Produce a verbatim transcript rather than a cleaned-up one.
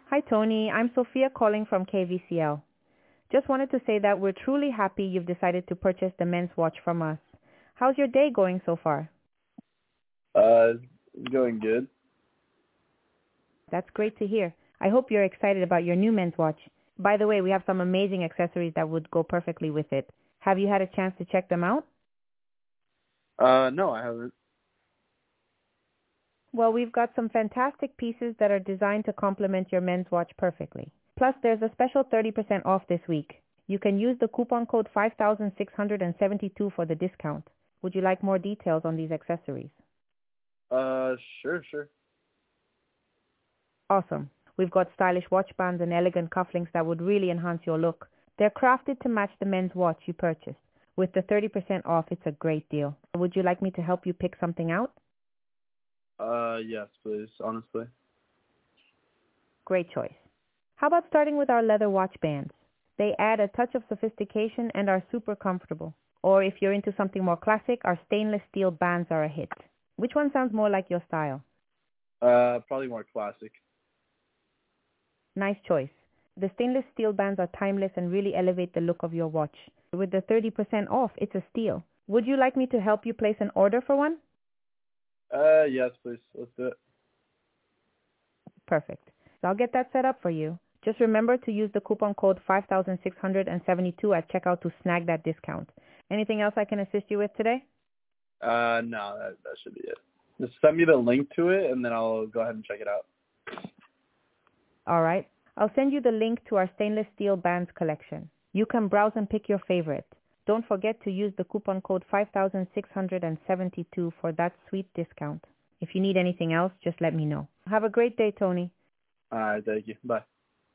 Hi, Tony. I'm Sophia calling from K V C L. Just wanted to say that we're truly happy you've decided to purchase the men's watch from us. How's your day going so far? Uh, it's going good. That's great to hear. I hope you're excited about your new men's watch. By the way, we have some amazing accessories that would go perfectly with it. Have you had a chance to check them out? Uh, no, I haven't. Well, we've got some fantastic pieces that are designed to complement your men's watch perfectly. Plus, there's a special thirty percent off this week. You can use the coupon code five thousand six hundred seventy-two for the discount. Would you like more details on these accessories? Uh, sure, sure. Awesome. We've got stylish watch bands and elegant cufflinks that would really enhance your look. They're crafted to match the men's watch you purchased. With the thirty percent off, it's a great deal. Would you like me to help you pick something out? Uh, yes, please, honestly. Great choice. How about starting with our leather watch bands? They add a touch of sophistication and are super comfortable. Or if you're into something more classic, our stainless steel bands are a hit. Which one sounds more like your style? Uh, probably more classic. Nice choice. The stainless steel bands are timeless and really elevate the look of your watch. With the thirty percent off, it's a steal. Would you like me to help you place an order for one? Uh, yes, please. Let's do it. Perfect. So I'll get that set up for you. Just remember to use the coupon code five thousand six hundred seventy-two at checkout to snag that discount. Anything else I can assist you with today? Uh, no, that, that should be it. Just send me the link to it, and then I'll go ahead and check it out. All right. I'll send you the link to our stainless steel bands collection. You can browse and pick your favorite. Don't forget to use the coupon code five thousand six hundred seventy-two for that sweet discount. If you need anything else, just let me know. Have a great day, Tony. All right, thank you. Bye.